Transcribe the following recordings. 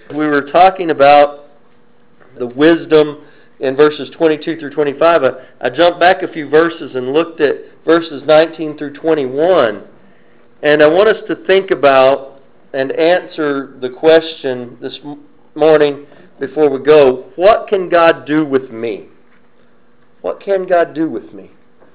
We were talking about the wisdom in verses 22 through 25. I jumped back a few verses and looked at verses 19 through 21. And I want us to think about and answer the question this morning before we go. What can God do with me? What can God do with me?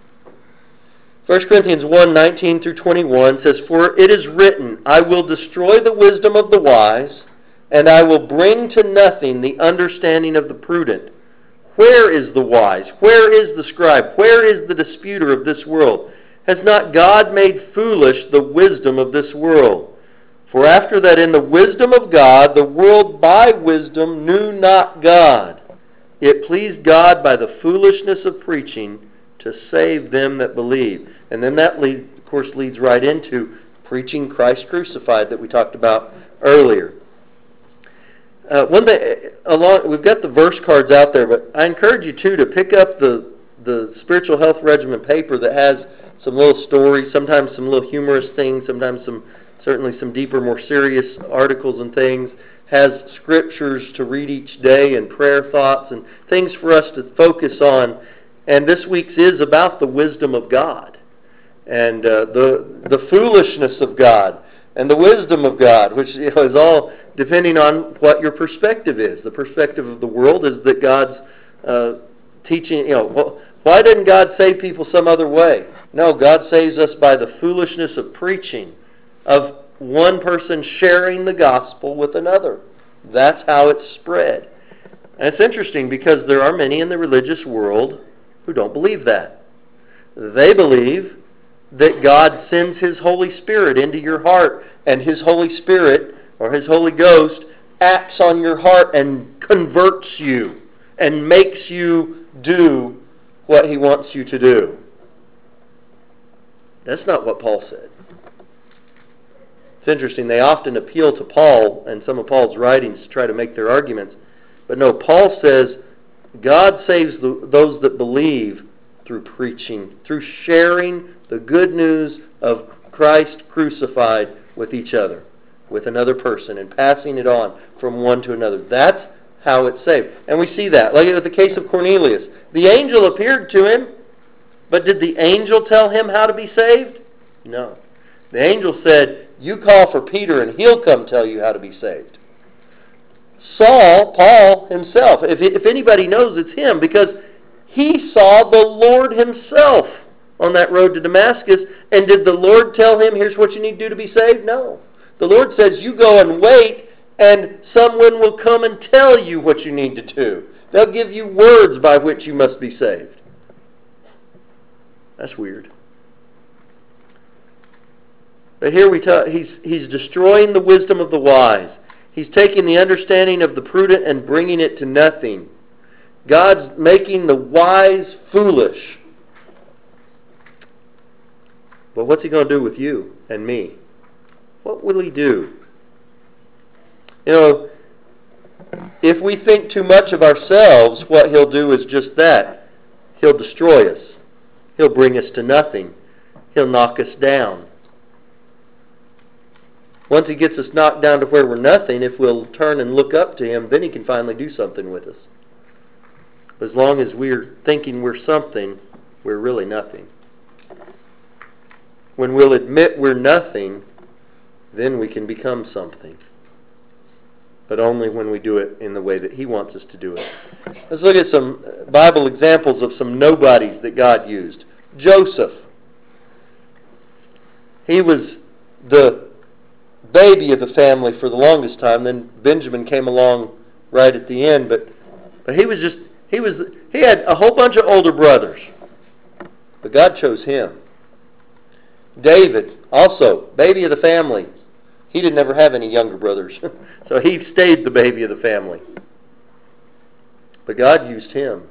1 Corinthians 1, 19 through 21 says, "For it is written, I will destroy the wisdom of the wise, and I will bring to nothing the understanding of the prudent. Where is the wise? Where is the scribe? Where is the disputer of this world? Has not God made foolish the wisdom of this world? For after that in the wisdom of God, the world by wisdom knew not God. It pleased God by the foolishness of preaching to save them that believe." And then that, of course, leads right into preaching Christ crucified that we talked about earlier. One thing, we've got the verse cards out there, but I encourage you too to pick up the Spiritual Health Regimen paper that has some little stories, sometimes some little humorous things, sometimes certainly some deeper, more serious articles and things. Has scriptures to read each day and prayer thoughts and things for us to focus on. And this week's is about the wisdom of God and the foolishness of God and the wisdom of God, which is all depending on what your perspective is. The perspective of the world is that God's teaching, why didn't God save people some other way? No, God saves us by the foolishness of preaching, of one person sharing the gospel with another. That's how it's spread. And it's interesting because there are many in the religious world who don't believe that. They believe that God sends His Holy Spirit into your heart, and His Holy Spirit, or His Holy Ghost, acts on your heart and converts you and makes you do what He wants you to do. That's not what Paul said. It's interesting, they often appeal to Paul and some of Paul's writings to try to make their arguments. But no, Paul says God saves those that believe through preaching, through sharing the good news of Christ crucified with each other, with another person, and passing it on from one to another. That's how it's saved. And we see that. Like with the case of Cornelius. The angel appeared to him, but did the angel tell him how to be saved? No. The angel said, "You call for Peter and he'll come tell you how to be saved." Paul himself, if anybody knows, it's him, because he saw the Lord Himself on that road to Damascus. And did the Lord tell him, here's what you need to do to be saved? No. The Lord says, you go and wait, and someone will come and tell you what you need to do. They'll give you words by which you must be saved. That's weird. But here he's destroying the wisdom of the wise. He's taking the understanding of the prudent and bringing it to nothing. God's making the wise foolish. But what's He going to do with you and me? What will He do? If we think too much of ourselves, what He'll do is just that. He'll destroy us. He'll bring us to nothing. He'll knock us down. Once He gets us knocked down to where we're nothing, if we'll turn and look up to Him, then He can finally do something with us. But as long as we're thinking we're something, we're really nothing. When we'll admit we're nothing, then we can become something. But only when we do it in the way that He wants us to do it. Let's look at some Bible examples of some nobodies that God used. Joseph. He was the baby of the family for the longest time. Then Benjamin came along right at the end. But he had a whole bunch of older brothers. But God chose him. David, also, baby of the family. He didn't ever have any younger brothers. So he stayed the baby of the family. But God used him.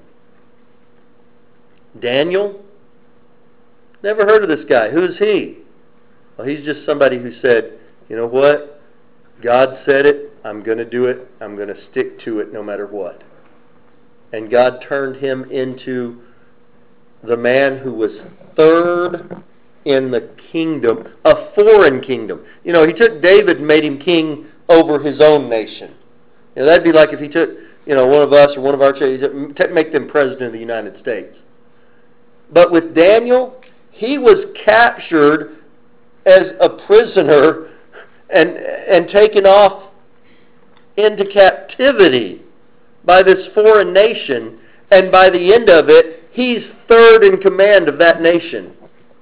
Daniel, never heard of this guy. Who's he? Well, he's just somebody who said, you know what? God said it. I'm going to do it. I'm going to stick to it no matter what. And God turned him into the man who was third in the kingdom, a foreign kingdom. He took David and made him king over his own nation. That'd be like if he took, one of us or one of our children, make them president of the United States. But with Daniel, he was captured as a prisoner and taken off into captivity by this foreign nation. And by the end of it, he's third in command of that nation.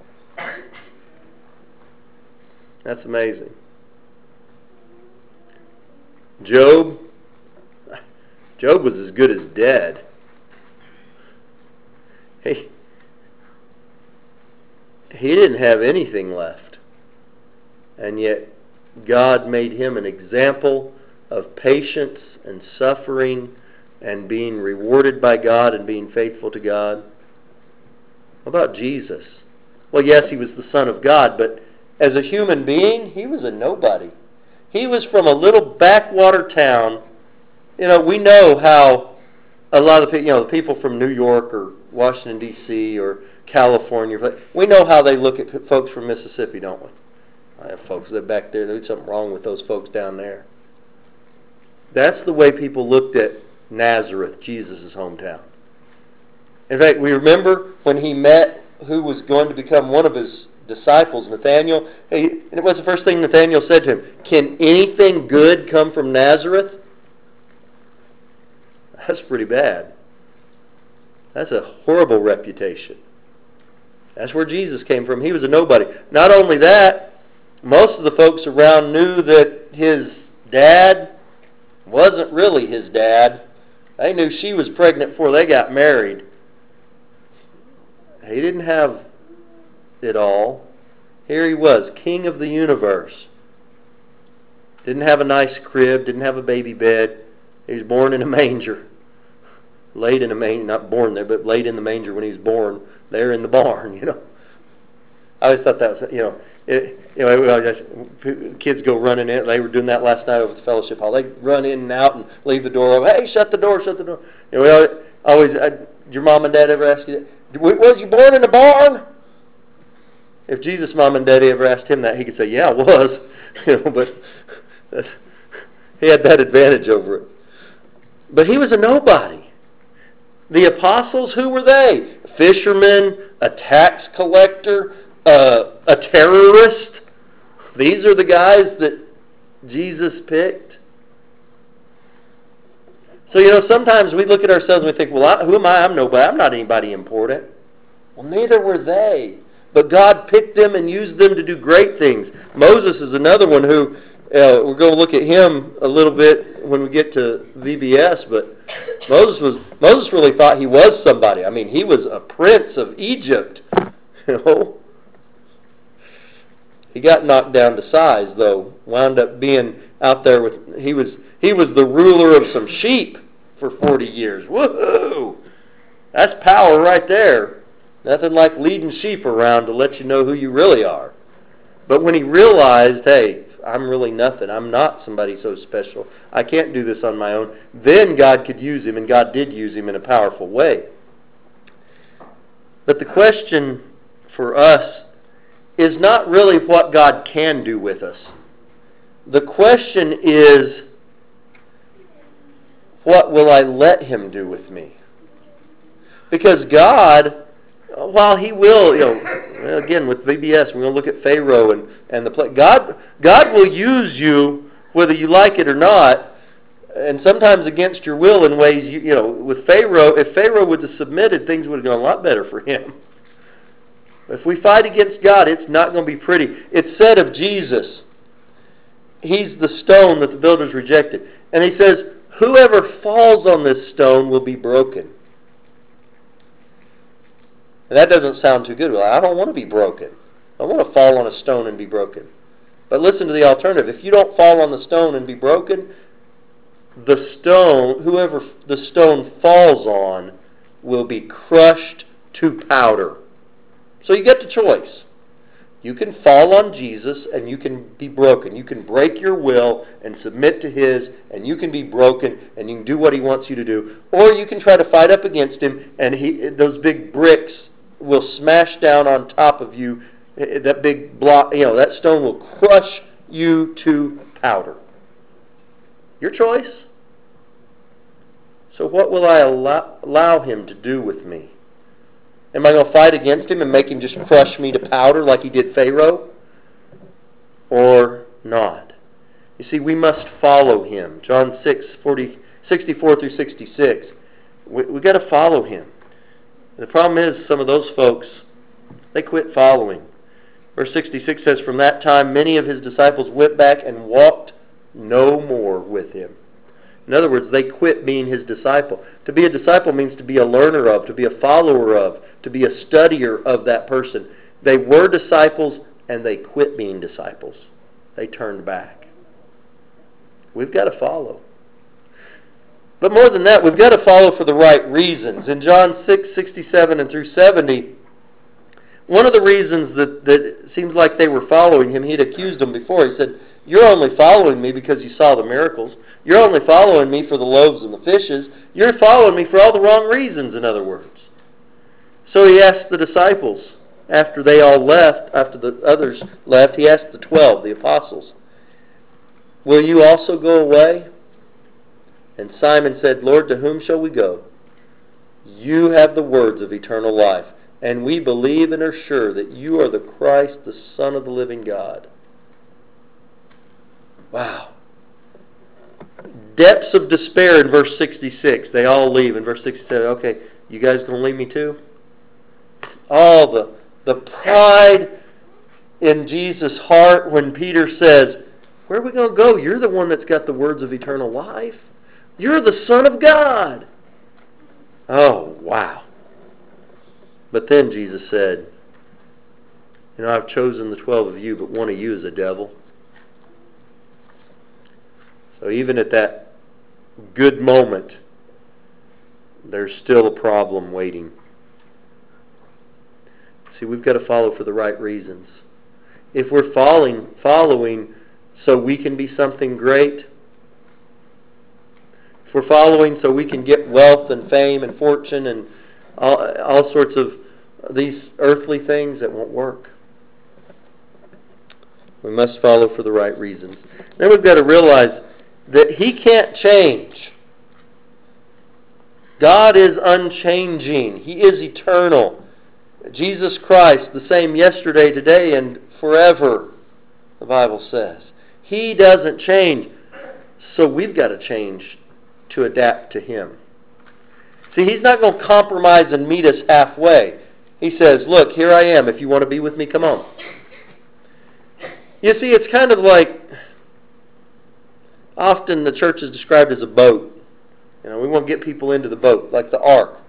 That's amazing. Job was as good as dead. He didn't have anything left. And yet God made him an example of patience and suffering and being rewarded by God and being faithful to God. What about Jesus? Well, yes, he was the Son of God, but as a human being, he was a nobody. He was from a little backwater town. We know how a lot of the people from New York or Washington, D.C. or California, we know how they look at folks from Mississippi, don't we? I have folks that back there, there's something wrong with those folks down there. That's the way people looked at Nazareth, Jesus' hometown. In fact, we remember when he met who was going to become one of his disciples, Nathanael. And what's the first thing Nathanael said to him? Can anything good come from Nazareth? That's pretty bad. That's a horrible reputation. That's where Jesus came from. He was a nobody. Not only that, most of the folks around knew that his dad wasn't really his dad. They knew she was pregnant before they got married. He didn't have it all. Here he was, king of the universe. Didn't have a nice crib, didn't have a baby bed. He was born in a manger. Laid in a manger, not born there, but laid in the manger when he was born, there in the barn, I always thought that was, kids go running in. They were doing that last night over at the fellowship hall. They run in and out and leave the door open. Hey, shut the door, shut the door. Did your mom and dad ever ask you that? Was you born in a barn? If Jesus' mom and daddy ever asked him that, he could say, yeah, I was. But he had that advantage over it. But he was a nobody. The apostles, who were they? Fishermen, a tax collector, a terrorist. These are the guys that Jesus picked. So, sometimes we look at ourselves and we think, well, who am I? I'm nobody. I'm not anybody important. Well, neither were they. But God picked them and used them to do great things. Moses is another one who, we're going to look at him a little bit when we get to VBS, but Moses really thought he was somebody. I mean, he was a prince of Egypt. He got knocked down to size, though. Wound up being out there with, he was the ruler of some sheep for 40 years. Woohoo! That's power right there. Nothing like leading sheep around to let you know who you really are. But when he realized, hey, I'm really nothing. I'm not somebody so special. I can't do this on my own. Then God could use him, and God did use him in a powerful way. But the question for us is not really what God can do with us. The question is, what will I let him do with me? Because God, while he will, again with VBS, we're going to look at Pharaoh and the play. God will use you whether you like it or not, and sometimes against your will in ways, with Pharaoh, if Pharaoh would have submitted, things would have gone a lot better for him. If we fight against God, it's not going to be pretty. It's said of Jesus, he's the stone that the builders rejected. And he says, whoever falls on this stone will be broken. And that doesn't sound too good. Well, I don't want to be broken. I want to fall on a stone and be broken. But listen to the alternative. If you don't fall on the stone and be broken, the stone, whoever the stone falls on, will be crushed to powder. So you get the choice. You can fall on Jesus and you can be broken. You can break your will and submit to his, and you can be broken and you can do what he wants you to do. Or you can try to fight up against him, and those big bricks will smash down on top of you. That big block, that stone will crush you to powder. Your choice. So what will I allow him to do with me? Am I going to fight against him and make him just crush me to powder like he did Pharaoh? Or not? You see, we must follow him. John 64 through 66. We got to follow him. And the problem is, some of those folks, they quit following. Verse 66 says, from that time many of his disciples went back and walked no more with him. In other words, they quit being his disciple. To be a disciple means to be a learner of, to be a follower of, to be a studier of that person. They were disciples and they quit being disciples. They turned back. We've got to follow. But more than that, we've got to follow for the right reasons. In John 6:67 and through 70, one of the reasons that it seems like they were following him, he'd accused them before. He said, you're only following me because you saw the miracles. You're only following me for the loaves and the fishes. You're following me for all the wrong reasons, in other words. So he asked the disciples, after they all left, after the others left, he asked the 12, the apostles, will you also go away? And Simon said, Lord, to whom shall we go? You have the words of eternal life, and we believe and are sure that you are the Christ, the Son of the living God. Wow. Depths of despair in verse 66. They all leave. In verse 67, okay, you guys going to leave me too? All the pride in Jesus' heart when Peter says, where are we going to go? You're the one that's got the words of eternal life. You're the Son of God. Oh, wow. But then Jesus said, I've chosen the 12 of you, but one of you is a devil. So even at that good moment, there's still a problem waiting. See, we've got to follow for the right reasons. If we're following so we can be something great, if we're following so we can get wealth and fame and fortune and all sorts of these earthly things, that won't work. We must follow for the right reasons. Then we've got to realize that he can't change. God is unchanging. He is eternal. Jesus Christ, the same yesterday, today, and forever, the Bible says. He doesn't change. So we've got to change to adapt to him. See, he's not going to compromise and meet us halfway. He says, look, here I am. If you want to be with me, come on. You see, it's kind of like, often the church is described as a boat. We want to get people into the boat, like the ark.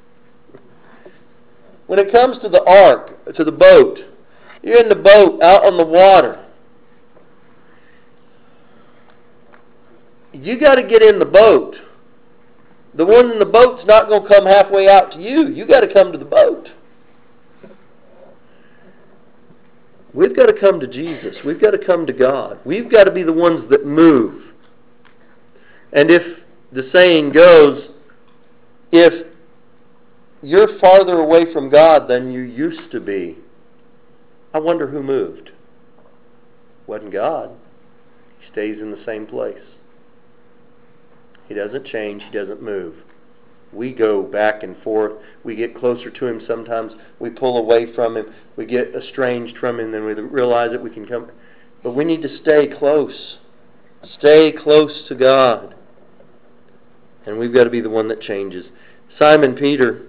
When it comes to the ark, to the boat, you're in the boat, out on the water. You got to get in the boat. The one in the boat's not going to come halfway out to you. You got to come to the boat. We've got to come to Jesus. We've got to come to God. We've got to be the ones that move. And if the saying goes, if you're farther away from God than you used to be, I wonder who moved. Wasn't God. He stays in the same place. He doesn't change. He doesn't move. We go back and forth. We get closer to him sometimes. We pull away from him. We get estranged from him. Then we realize that we can come. But we need to stay close. Stay close to God. And we've got to be the one that changes. Simon Peter,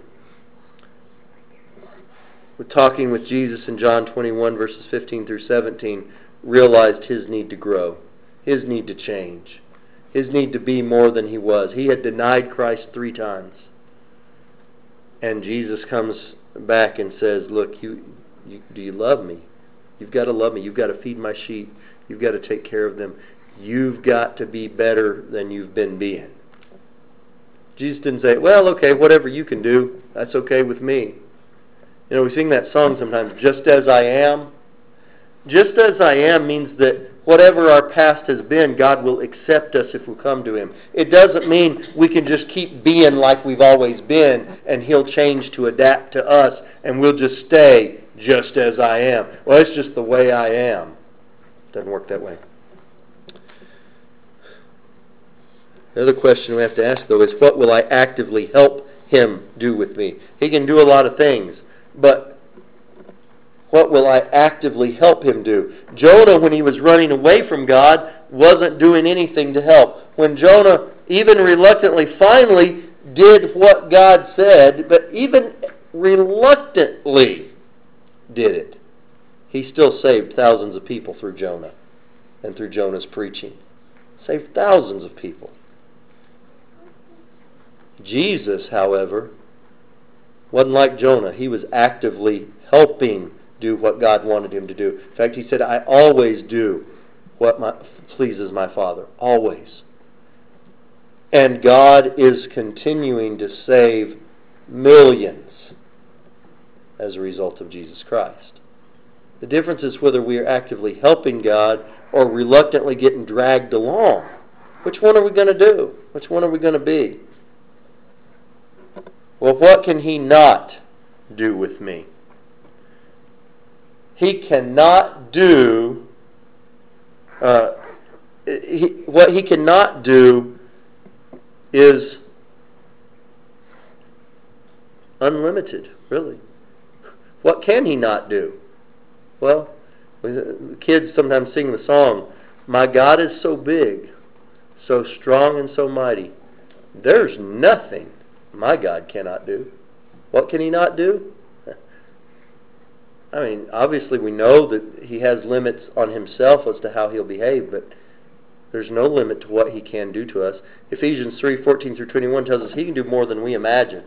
with talking with Jesus in John 21, verses 15 through 17, realized his need to grow. His need to change. His need to be more than he was. He had denied Christ 3 times. And Jesus comes back and says, look, do you love me? You've got to love me. You've got to feed my sheep. You've got to take care of them. You've got to be better than you've been being. Jesus didn't say, well, okay, whatever you can do, that's okay with me. We sing that song sometimes, just as I am. Just as I am means that whatever our past has been, God will accept us if we come to him. It doesn't mean we can just keep being like we've always been and he'll change to adapt to us and we'll just stay just as I am. Well, it's just the way I am. Doesn't work that way. The other question we have to ask, though, is what will I actively help him do with me? He can do a lot of things, but what will I actively help him do? Jonah, when he was running away from God, wasn't doing anything to help. When Jonah, even reluctantly, finally did what God said, but even reluctantly did it, he still saved thousands of people through Jonah and through Jonah's preaching. Saved thousands of people. Jesus, however, wasn't like Jonah. He was actively helping do what God wanted him to do. In fact, he said, I always do what pleases my Father. Always. And God is continuing to save millions as a result of Jesus Christ. The difference is whether we are actively helping God or reluctantly getting dragged along. Which one are we going to do? Which one are we going to be? Well, what can he not do with me? He cannot do what he cannot do is unlimited, really. What can he not do? Well, kids sometimes sing the song, my God is so big, so strong and so mighty. There's nothing my God cannot do. What can he not do? I mean, obviously we know that he has limits on himself as to how he'll behave, but there's no limit to what he can do to us. Ephesians 3:14 through 21 tells us he can do more than we imagine.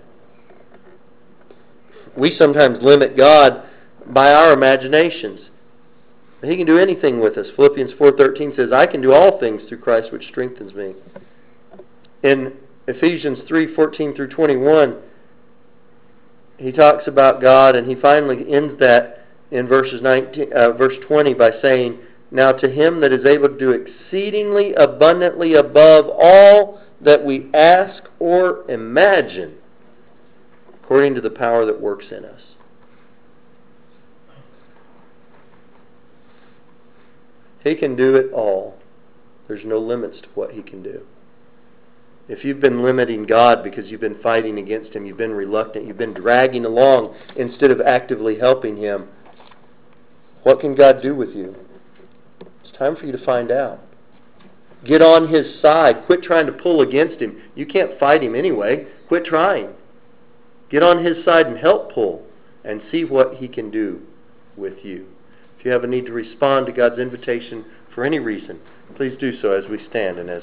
We sometimes limit God by our imaginations. But he can do anything with us. Philippians 4:13 says, I can do all things through Christ which strengthens me. In Ephesians 3:14 through 21, he talks about God, and he finally ends that in verse 20 by saying, now to him that is able to do exceedingly abundantly above all that we ask or imagine, according to the power that works in us. He can do it all. There's no limits to what he can do. If you've been limiting God because you've been fighting against him, you've been reluctant, you've been dragging along instead of actively helping him, what can God do with you? It's time for you to find out. Get on his side. Quit trying to pull against him. You can't fight him anyway. Quit trying. Get on his side and help pull and see what he can do with you. If you have a need to respond to God's invitation for any reason, please do so as we stand and as